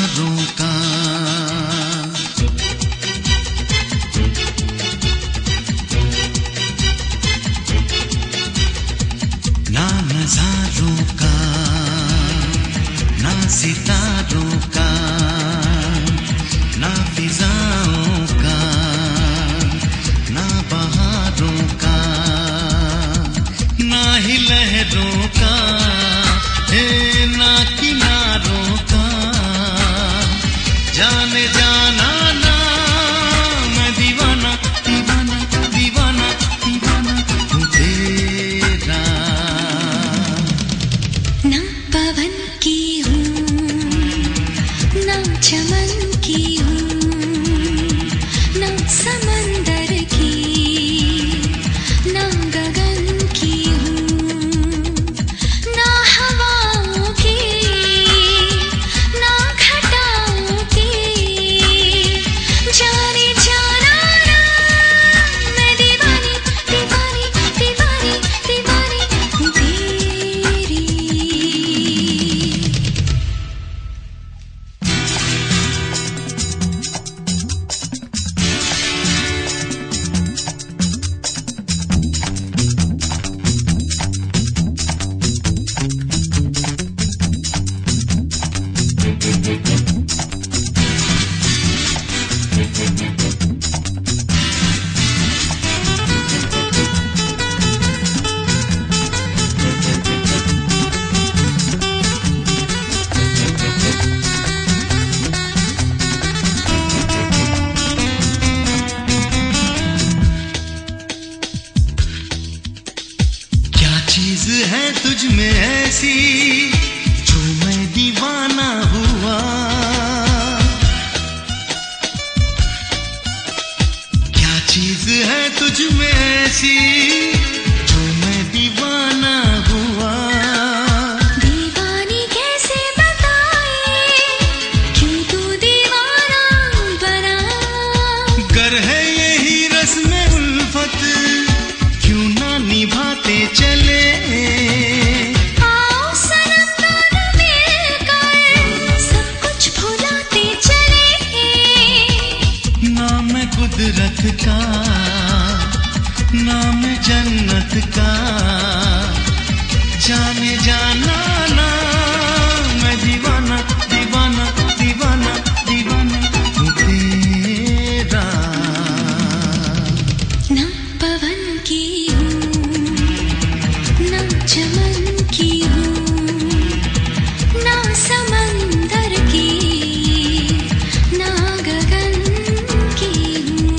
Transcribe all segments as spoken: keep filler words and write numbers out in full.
नजारों का, ना नजारों का, ना सितारों का, ना फिजाओं का, ना बहारों का, ना ही लहरों का, हे ना किनारों का, जाने जाना ना मैं दीवाना दीवाना दीवाना दीवाना हूँ तेरा। ना पवन की हूँ ना चमन की हूँ, ना समंदर की ना गगन की हूँ, ना हवाओं की ना घटाओं की, जाने जाना ना मैं दीवानी दीवानी दीवानी दीवानी हूँ तेरी। चीज है तुझ में ऐसी जो मैं दीवाना हुआ, क्या चीज है तुझ में ऐसी जो मैं दीवाना हुआ। दीवानी कैसे बताए क्यों तू दीवाना बना, गर है यही रस्म उल्फत क्यों ना निभाते चले। आओ सनम दोनों मिलकर सब कुछ भुलाते चले। नाम कुदरत का नाम जन्नत का, जाने जाना ना मैं दीवाना दीवाना दीवाना दीवाना हूँ तेरा। ना पवन की हूँ ना चमन की हूँ, ना समंदर की ना गगन की हूँ।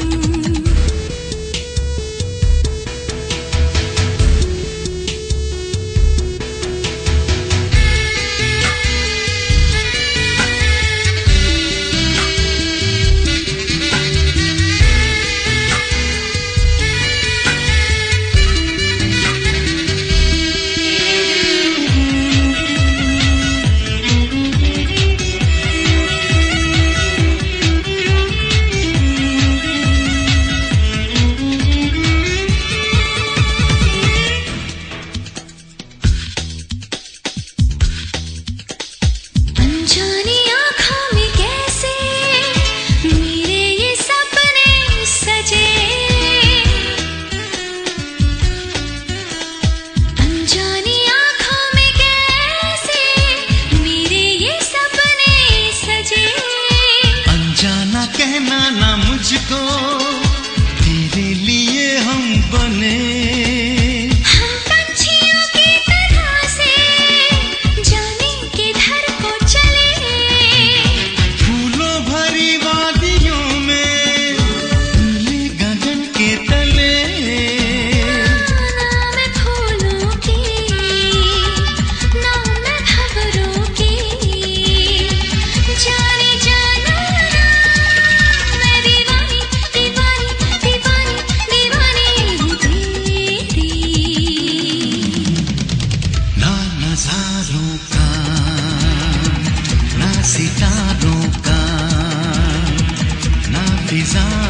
अनजानी आँखों में कैसे मेरे ये सपने सजे, अनजानी आँखों में कैसे मेरे ये सपने सजे। अनजाना कहना ना मुझको तेरे लिए हम बने, हम पंछियों की तरह से जाने किधर को चले। फूलों भरी वादियों में नीले गगन के तले। ना मैं फूलों की ना मैं भंवरों की, जाने जाना ना मैं दीवानी दीवानी दीवानी दीवानी हूँ तेरी। ना नजारों का ना सितारों का, ना फिजा